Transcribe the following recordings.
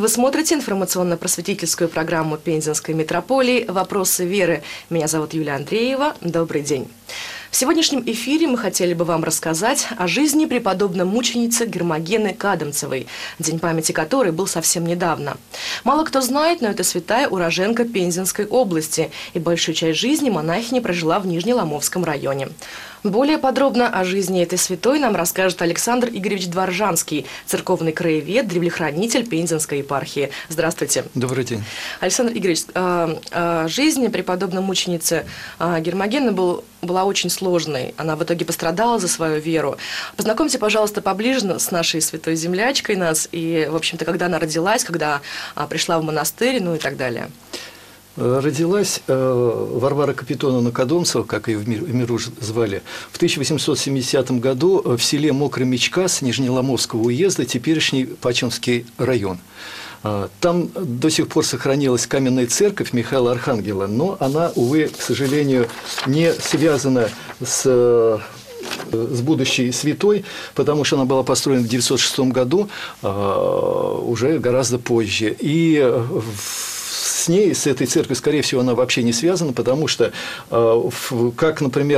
Вы смотрите информационно-просветительскую программу Пензенской митрополии «Вопросы веры». Меня зовут Юлия Андреева. Добрый день. В сегодняшнем эфире мы хотели бы вам рассказать о жизни преподобной мученицы Гермогены Кадамцевой, день памяти которой был совсем недавно. Мало кто знает, но эта святая уроженка Пензенской области, и большую часть жизни монахиня прожила в Нижнеломовском районе. Более подробно о жизни этой святой нам расскажет Александр Игоревич Дворжанский, церковный краевед, древлехранитель Пензенской епархии. Здравствуйте. Добрый день. Александр Игоревич, жизнь преподобной мученицы Гермогены была очень сложной. Она в итоге пострадала за свою веру. Познакомьте, пожалуйста, поближе с нашей святой землячкой нас и, в общем-то, когда она родилась, когда пришла в монастырь, ну и так далее. Родилась Варвара Капитоновна Кадамцева, как ее в миру звали, в 1870 году в селе Мокрая Мечкас Нижнеломовского уезда, теперешний Пачемский район. Там до сих пор сохранилась каменная церковь Михаила Архангела, но она, увы, к сожалению, не связана с будущей святой, потому что она была построена в 906 году, уже гораздо позже. И с этой церковью, скорее всего, она вообще не связана, потому что, как, например,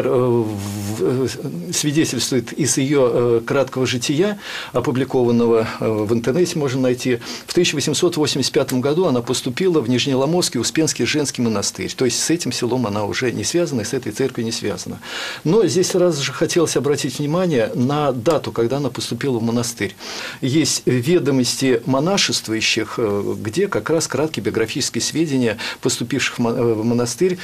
свидетельствует из ее краткого жития, опубликованного в интернете, можно найти, в 1885 году она поступила в Нижнеломовский Успенский женский монастырь. То есть с этим селом она уже не связана, и с этой церковью не связана. Но здесь сразу же хотелось обратить внимание на дату, когда она поступила в монастырь. Есть ведомости монашествующих, где как раз краткие биографические сведения поступивших в монастырь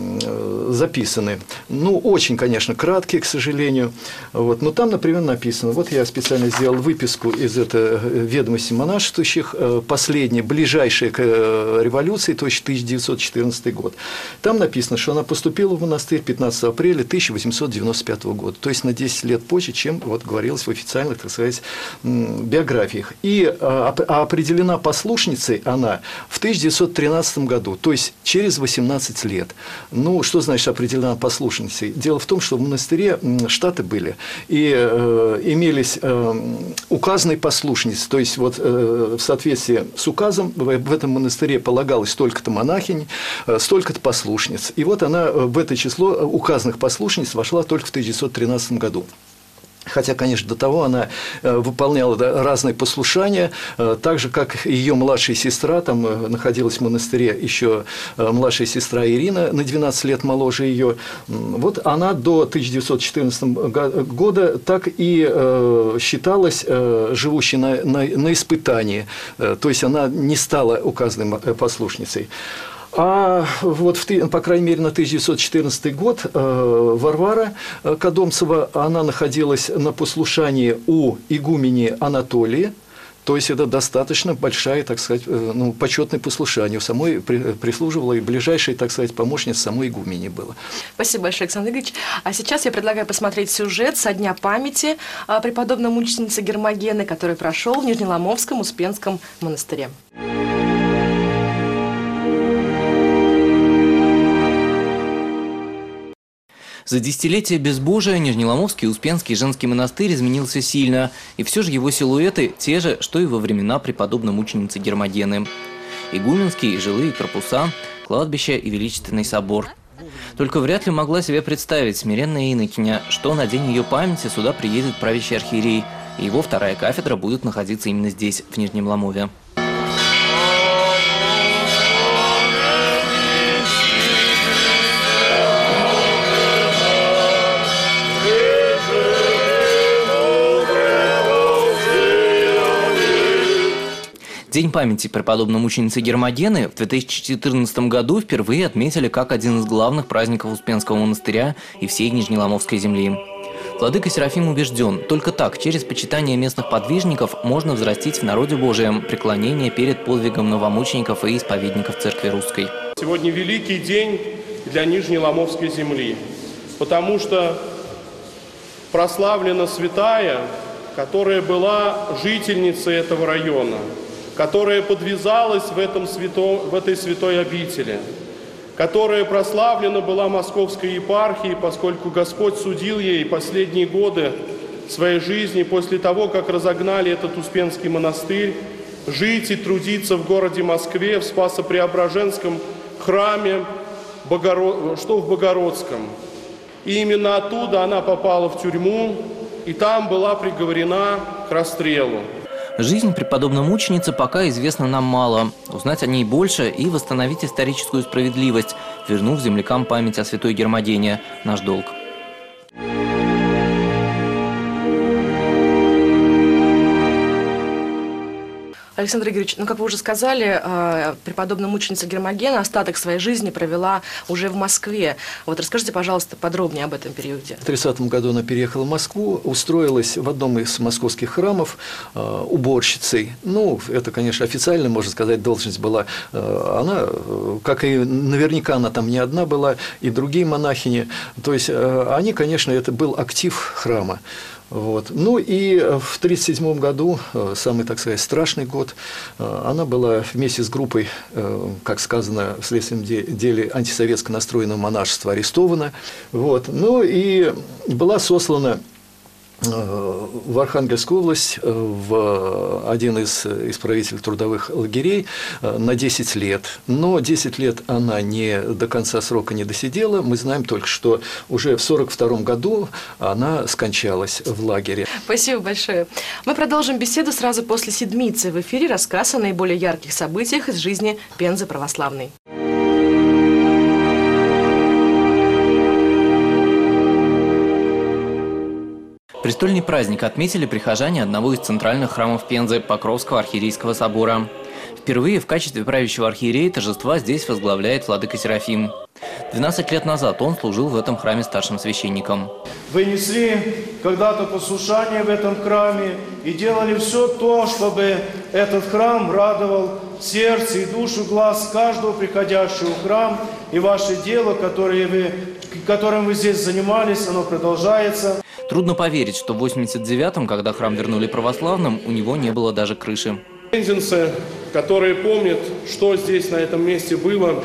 записаны. Ну, очень, конечно, краткие, к сожалению. Вот. Но там, например, написано, вот я специально сделал выписку из этой ведомости монашествующих, последняя, ближайшая к революции, то есть 1914 год. Там написано, что она поступила в монастырь 15 апреля 1895 года, то есть на 10 лет позже, чем вот говорилось в официальных, так сказать, биографиях. И определена послушницей она в 1913 году, то есть через 18 лет. Ну, что значит определена послушницей? Дело в том, что в монастыре штаты были, и имелись указанные послушницы, то есть вот в соответствии с указом в этом монастыре полагалось столько-то монахинь, столько-то послушниц. И вот она в это число указанных послушниц вошла только в 1913 году. Хотя, конечно, до того она выполняла разные послушания, так же, как ее младшая сестра, там находилась в монастыре еще младшая сестра Ирина, на 12 лет моложе ее. Вот она до 1914 года так и считалась живущей на испытании, то есть она не стала указанной послушницей. А вот, по крайней мере, на 1914 год Варвара Кадамцева, она находилась на послушании у игумени Анатолии, то есть это достаточно большая, так сказать, почетное послушание. У самой прислуживала и ближайшей, так сказать, помощница самой игумени была. Спасибо большое, Александр Игоревич. А сейчас я предлагаю посмотреть сюжет со дня памяти преподобной мученицы Гермогены, который прошел в Нижнеломовском Успенском монастыре. За десятилетия безбожия Нижнеломовский Успенский женский монастырь изменился сильно, и все же его силуэты те же, что и во времена преподобной мученицы Гермогены. Игуменские жилые корпуса, кладбище и величественный собор. Только вряд ли могла себе представить смиренная инокиня, что на день ее памяти сюда приедет правящий архиерей, и его вторая кафедра будет находиться именно здесь, в Нижнем Ломове. День памяти преподобной мученицы Гермогены в 2014 году впервые отметили как один из главных праздников Успенского монастыря и всей Нижнеломовской земли. Владыка Серафим убежден, только так, через почитание местных подвижников, можно взрастить в народе Божием преклонение перед подвигом новомучеников и исповедников Церкви Русской. Сегодня великий день для Нижнеломовской земли, потому что прославлена святая, которая была жительницей этого района, которая подвязалась в этой святой обители, которая прославлена была Московской епархией, поскольку Господь судил ей последние годы своей жизни после того, как разогнали этот Успенский монастырь жить и трудиться в городе Москве, в Спасо-Преображенском храме, что в Богородском. И именно оттуда она попала в тюрьму, и там была приговорена к расстрелу. Жизнь преподобной мученицы пока известна нам мало. Узнать о ней больше и восстановить историческую справедливость, вернув землякам память о святой Гермодене – наш долг. Александр Игоревич, ну, как вы уже сказали, преподобная мученица Гермогена остаток своей жизни провела уже в Москве. Вот расскажите, пожалуйста, подробнее об этом периоде. В 30-м году она переехала в Москву, устроилась в одном из московских храмов уборщицей. Ну, это, конечно, официально, можно сказать, должность была. Она, как и наверняка она там не одна была, и другие монахини. То есть они, конечно, это был актив храма. Вот. Ну и в 1937 году, самый, так сказать, страшный год, она была вместе с группой, как сказано в следственном деле, антисоветско настроенного монашества арестована. Вот. Ну и была сослана в Архангельскую область, в один из исправительных трудовых лагерей на 10 лет. Но 10 лет она до конца срока не досидела. Мы знаем только, что уже в 1942 году она скончалась в лагере. Спасибо большое. Мы продолжим беседу сразу после седмицы. В эфире рассказ о наиболее ярких событиях из жизни Пензы православной. Престольный праздник отметили прихожане одного из центральных храмов Пензы – Покровского архиерейского собора. Впервые в качестве правящего архиерея торжества здесь возглавляет владыка Серафим. 12 лет назад он служил в этом храме старшим священником. Вы несли когда-то послушание в этом храме и делали все то, чтобы этот храм радовал сердце и душу, глаз каждого приходящего в храм. И ваше дело, которым вы здесь занимались, оно продолжается. Трудно поверить, что в 89-м, когда храм вернули православным, у него не было даже крыши. Пензенцы, которые помнят, что здесь на этом месте было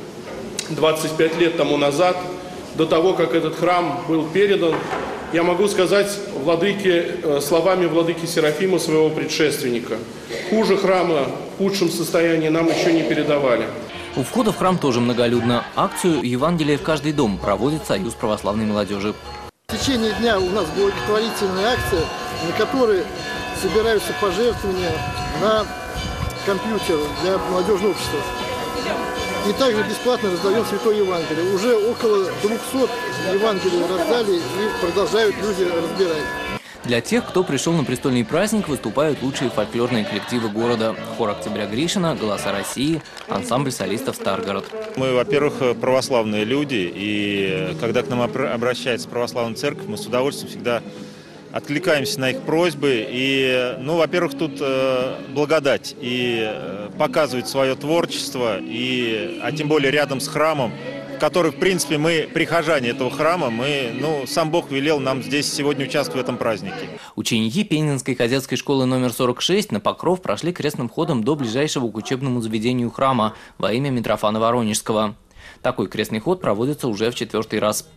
25 лет тому назад, до того, как этот храм был передан, я могу сказать словами владыки Серафима, своего предшественника. Хуже храма, в худшем состоянии нам еще не передавали. У входа в храм тоже многолюдно. Акцию «Евангелие в каждый дом» проводит Союз православной молодежи. В течение дня у нас благотворительная акция, на которой собираются пожертвования на компьютер для молодежного общества. И также бесплатно раздаем Святое Евангелие. Уже около 200 Евангелий раздали и продолжают люди разбирать. Для тех, кто пришел на престольный праздник, выступают лучшие фольклорные коллективы города. Хор Октября Гришина, Голоса России, ансамбль солистов «Старгород». Мы, во-первых, православные люди, и когда к нам обращается православная церковь, мы с удовольствием всегда откликаемся на их просьбы. И, во-первых, тут благодать и показывать свое творчество, а тем более рядом с храмом, в которых, в принципе, мы прихожане этого храма, сам Бог велел нам здесь сегодня участвовать в этом празднике. Ученики Пензенской кадетской школы номер 46 на Покров прошли крестным ходом до ближайшего к учебному заведению храма во имя Митрофана Воронежского. Такой крестный ход проводится уже в 4-й раз.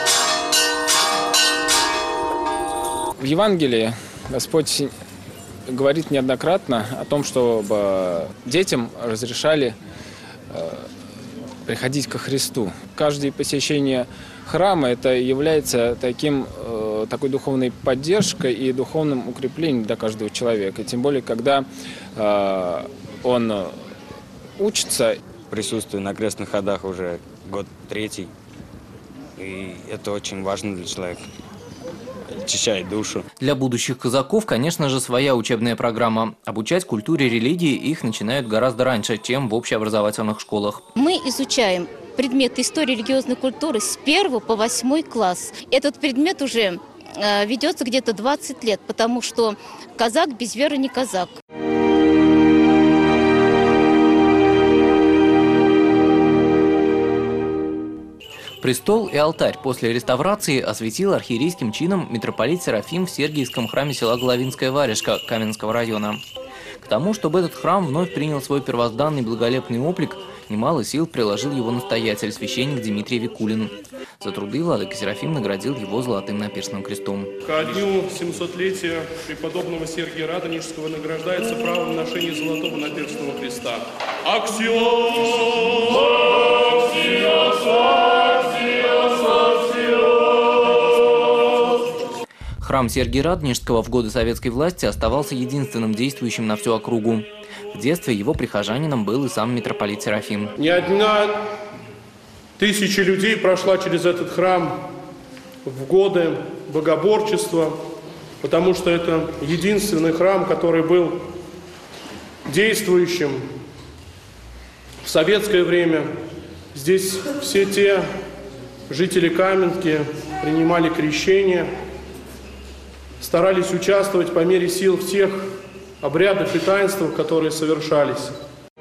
В Евангелии Господь говорит неоднократно о том, чтобы детям разрешали приходить ко Христу. Каждое посещение храма это является такой духовной поддержкой и духовным укреплением для каждого человека. Тем более, когда он учится. Присутствую на крестных ходах уже год 3, и это очень важно для человека. Очищает душу. Для будущих казаков, конечно же, своя учебная программа. Обучать культуре религии их начинают гораздо раньше, чем в общеобразовательных школах. Мы изучаем предмет истории религиозной культуры с 1 по 8 класс. Этот предмет уже ведется где-то 20 лет, потому что казак без веры не казак. Престол и алтарь после реставрации осветил архиерейским чином митрополит Серафим в Сергиевском храме села Головинская Варежка Каменского района. К тому, чтобы этот храм вновь принял свой первозданный благолепный облик, Немало сил приложил его настоятель, священник Дмитрий Викулин. За труды владыка Серафим наградил его золотым наперстным крестом. Ко дню 700-летия преподобного Сергия Радонежского награждается правом ношения золотого наперстного креста. Храм Сергия Радонежского в годы советской власти оставался единственным действующим на всю округу. В детстве его прихожанином был и сам митрополит Серафим. Не одна тысяча людей прошла через этот храм в годы богоборчества, потому что это единственный храм, который был действующим в советское время. Здесь все те жители Каменки принимали крещение, старались участвовать по мере сил в тех обрядах и таинствах, которые совершались.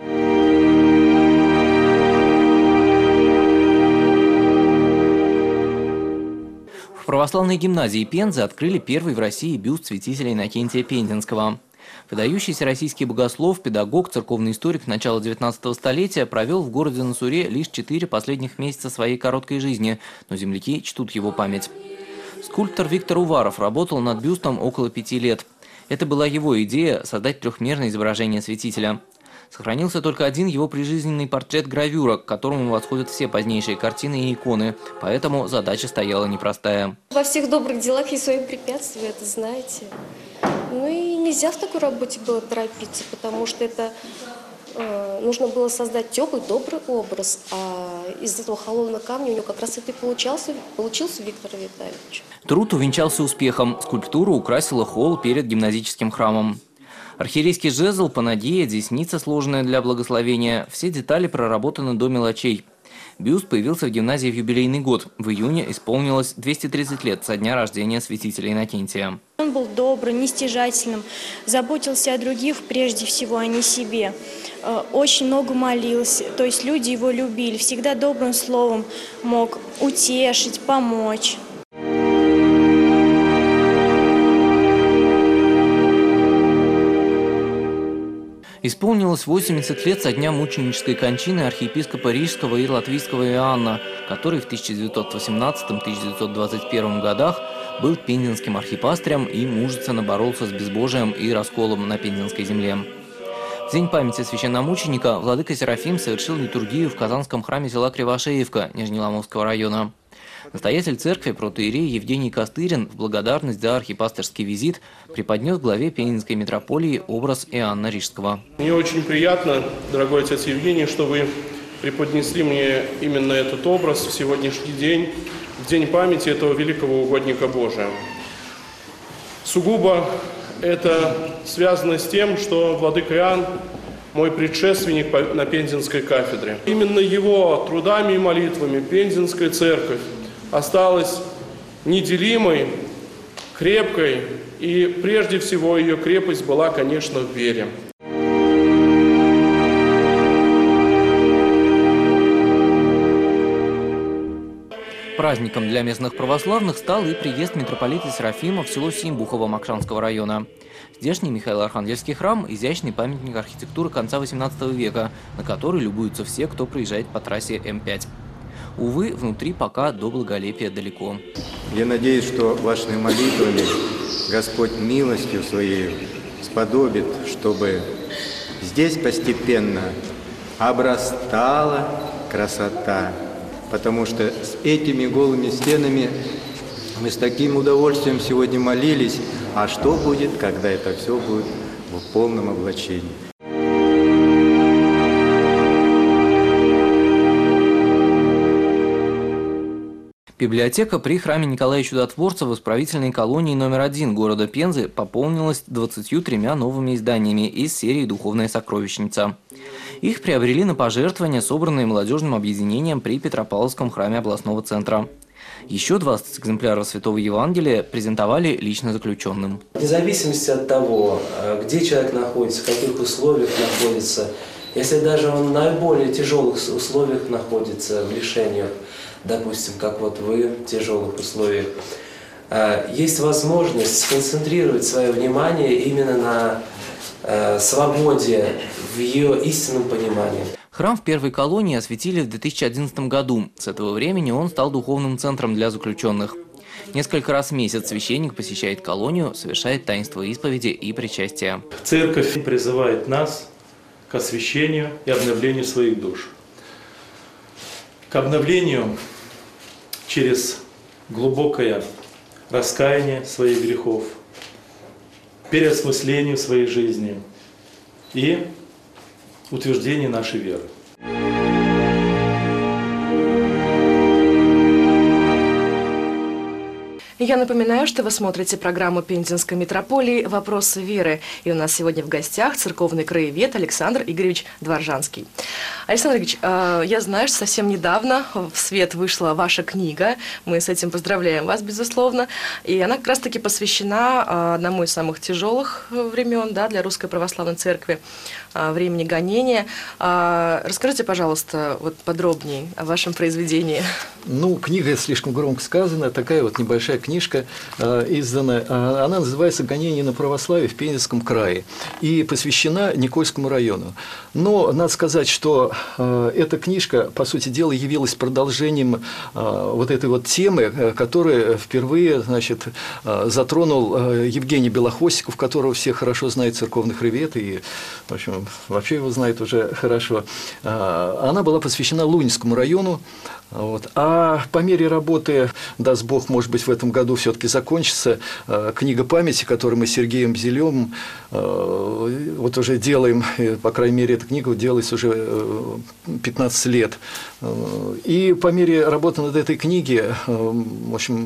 В православной гимназии Пензы открыли первый в России бюст святителя Иннокентия Пензенского. Выдающийся российский богослов, педагог, церковный историк начала 19 столетия провел в городе Насуре лишь 4 последних месяца своей короткой жизни, но земляки чтут его память. Скульптор Виктор Уваров работал над бюстом около 5 лет. Это была его идея – создать трехмерное изображение святителя. Сохранился только один его прижизненный портрет-гравюра, к которому восходят все позднейшие картины и иконы, поэтому задача стояла непростая. Во всех добрых делах есть свои препятствия, это знаете. Ну и нельзя в такой работе было торопиться, потому что это нужно было создать теплый, добрый образ, а из этого холодного камня у него как раз это и получился Виктор Витальевич. Труд увенчался успехом. Скульптура украсила холл перед гимназическим храмом. Архиерейский жезл, панагия, десница, сложенная для благословения – все детали проработаны до мелочей. Бюст появился в гимназии в юбилейный год. В июне исполнилось 230 лет со дня рождения святителя Иннокентия. Он был добрым, нестяжательным, заботился о других прежде всего, а не себе. Очень много молился, то есть люди его любили, всегда добрым словом мог утешить, помочь. Исполнилось 80 лет со дня мученической кончины архиепископа Рижского и Латвийского Иоанна, который в 1918-1921 годах был пензенским архипастырем и мужественно боролся с безбожием и расколом на пензенской земле. В день памяти священномученика владыка Серафим совершил литургию в Казанском храме села Кривошеевка Нижнеломовского района. Настоятель церкви протоиерей Евгений Костырин в благодарность за архипастырский визит преподнес главе Пензенской митрополии образ Иоанна Рижского. Мне очень приятно, дорогой отец Евгений, что вы преподнесли мне именно этот образ в сегодняшний день, в день памяти этого великого угодника Божия. Сугубо это связано с тем, что владыка Иоанн мой предшественник на Пензенской кафедре. Именно его трудами и молитвами Пензенская церковь осталась неделимой, крепкой, и прежде всего ее крепость была, конечно, в вере. Праздником для местных православных стал и приезд митрополита Серафима в село Симбухово Мокшанского района. Здешний Михаило-Архангельский храм – изящный памятник архитектуры конца XVIII века, на который любуются все, кто проезжает по трассе М5. Увы, внутри пока до благолепия далеко. Я надеюсь, что вашими молитвами Господь милостью Своей сподобит, чтобы здесь постепенно обрастала красота. Потому что с этими голыми стенами мы с таким удовольствием сегодня молились. А что будет, когда это все будет в полном облачении? Библиотека при храме Николая Чудотворца в исправительной колонии номер 1 города Пензы пополнилась 23 новыми изданиями из серии «Духовная сокровищница». Их приобрели на пожертвования, собранные молодежным объединением при Петропавловском храме областного центра. Еще 20 экземпляров Святого Евангелия презентовали лично заключенным. Вне зависимости от того, где человек находится, в каких условиях находится, если даже он в наиболее тяжелых условиях находится, в лишениях, допустим, как вот вы в тяжелых условиях, есть возможность сконцентрировать свое внимание именно на свободе в ее истинном понимании. Храм в первой колонии осветили в 2011 году. С этого времени он стал духовным центром для заключенных. Несколько раз в месяц священник посещает колонию, совершает таинство исповеди и причастия. Церковь призывает нас к освящению и обновлению своих душ. К обновлению через глубокое раскаяние своих грехов, переосмыслению своей жизни и утверждение нашей веры. Я напоминаю, что вы смотрите программу Пензенской митрополии «Вопросы веры». И у нас сегодня в гостях церковный краевед Александр Игоревич Дворжанский. Александр Игоревич, я знаю, что совсем недавно в свет вышла ваша книга. Мы с этим поздравляем вас, безусловно. И она как раз-таки посвящена одному из самых тяжелых времен, да, для Русской Православной Церкви, времени гонения. Расскажите, пожалуйста, вот подробнее о вашем произведении. Ну, книга слишком громко сказана, такая вот небольшая книжка издана. Она называется «Гонение на православие в Пензенском крае» и посвящена Никольскому району. Но надо сказать, что эта книжка, по сути дела, явилась продолжением вот этой вот темы, которую впервые, значит, затронул Евгений Белохвостиков, которого все хорошо знают, церковный краевед, и, в общем, вообще его знают уже хорошо. Она была посвящена Лунинскому району. Вот. А по мере работы, даст Бог, может быть, в этом году все-таки закончится книга памяти, которую мы с Сергеем Бзелевым вот уже делаем, по крайней мере, эта книга делается уже 15 лет. И по мере работы над этой книгой, в общем,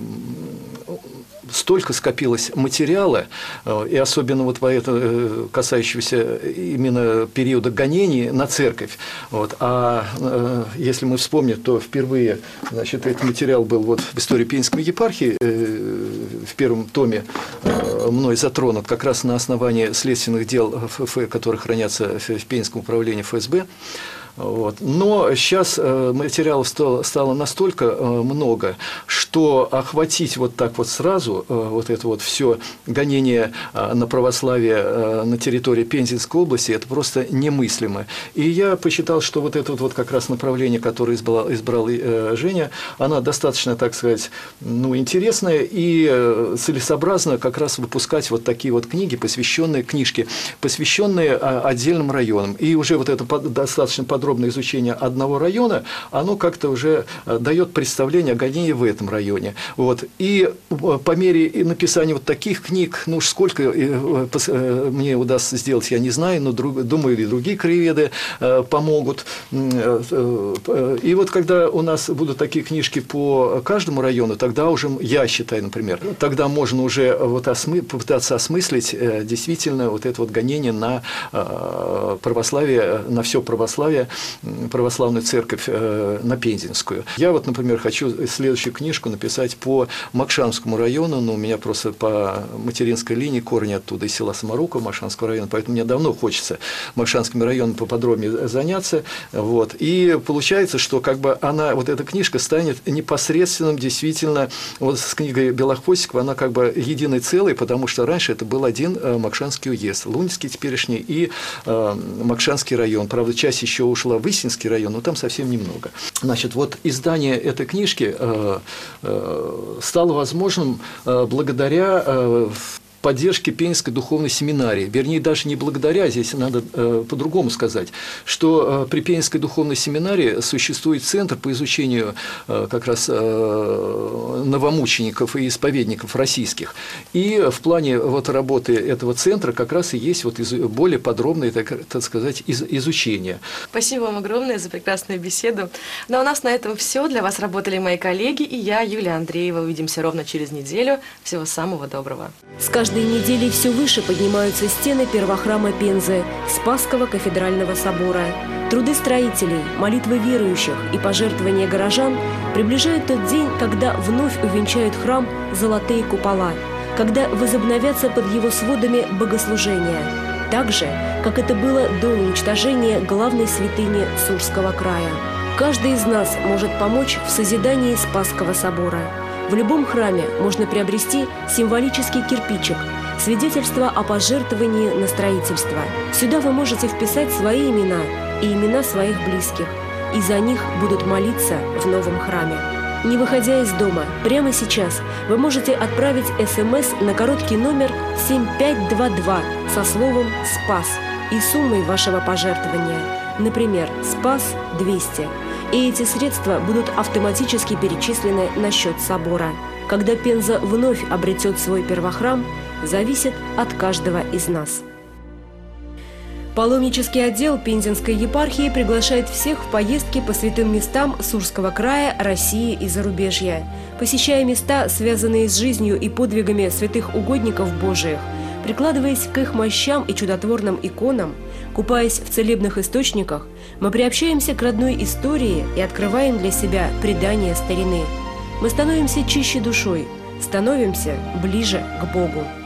столько скопилось материала, и особенно вот касающегося именно периода гонений на церковь. Вот. А если мы вспомним, то впервые, значит, этот материал был вот в истории Пензенской епархии в первом томе мной затронут как раз на основании следственных дел, которые хранятся в Пензенском управлении ФСБ. Вот. Но сейчас материалов стало настолько много, что охватить вот так вот сразу вот это вот все гонение на православие на территории Пензенской области, это просто немыслимо. И я посчитал, что вот это вот как раз направление, которое избрал Женя, она достаточно, так сказать, ну, интересная и целесообразно как раз выпускать вот такие вот книги, книжки, посвященные отдельным районам. И уже вот это достаточно подробное изучение одного района, оно как-то уже дает представление о гонении в этом районе. Вот. И по мере написания вот таких книг, ну уж сколько мне удастся сделать, я не знаю, но думаю, и другие краеведы помогут. И вот когда у нас будут такие книжки по каждому району, тогда уже, я считаю, например, тогда можно уже вот попытаться осмыслить действительно вот это вот гонение на православие, на все православие, православную церковь на Пензенскую. Я вот, например, хочу следующую книжку написать по Макшанскому району, но у меня просто по материнской линии корни оттуда, из села Саморуково, Макшанского района, поэтому мне давно хочется Макшанским районом поподробнее заняться. Вот. И получается, что как бы она, вот эта книжка станет непосредственным действительно, вот с книгой Белохвостикова, она как бы единой целой, потому что раньше это был один Макшанский уезд, Лунинский теперешний и Макшанский район. Правда, часть еще ушла в Исинский район, но там совсем немного. Значит, вот издание этой книжки стало возможным благодаря поддержки Пензенской духовной семинарии. Вернее, даже не благодаря, здесь надо по-другому сказать, что при Пензенской духовной семинарии существует центр по изучению как раз новомучеников и исповедников российских. И в плане вот работы этого центра как раз и есть вот более подробное, так сказать, изучение. Спасибо вам огромное за прекрасную беседу. Ну а у нас на этом все. Для вас работали мои коллеги и я, Юлия Андреева. Увидимся ровно через неделю. Всего самого доброго. С каждой неделей все выше поднимаются стены первохрама Пензы, Спасского кафедрального собора. Труды строителей, молитвы верующих и пожертвования горожан приближают тот день, когда вновь увенчают храм золотые купола, когда возобновятся под его сводами богослужения, так же, как это было до уничтожения главной святыни Сурского края. Каждый из нас может помочь в созидании Спасского собора. В любом храме можно приобрести символический кирпичик, свидетельство о пожертвовании на строительство. Сюда вы можете вписать свои имена и имена своих близких, и за них будут молиться в новом храме. Не выходя из дома, прямо сейчас вы можете отправить СМС на короткий номер 7522 со словом «Спас» и суммой вашего пожертвования, например, «Спас 200». И эти средства будут автоматически перечислены на счет собора. Когда Пенза вновь обретет свой первохрам, зависит от каждого из нас. Паломнический отдел Пензенской епархии приглашает всех в поездки по святым местам Сурского края, России и зарубежья. Посещая места, связанные с жизнью и подвигами святых угодников Божиих, прикладываясь к их мощам и чудотворным иконам, купаясь в целебных источниках, мы приобщаемся к родной истории и открываем для себя предания старины. Мы становимся чище душой, становимся ближе к Богу.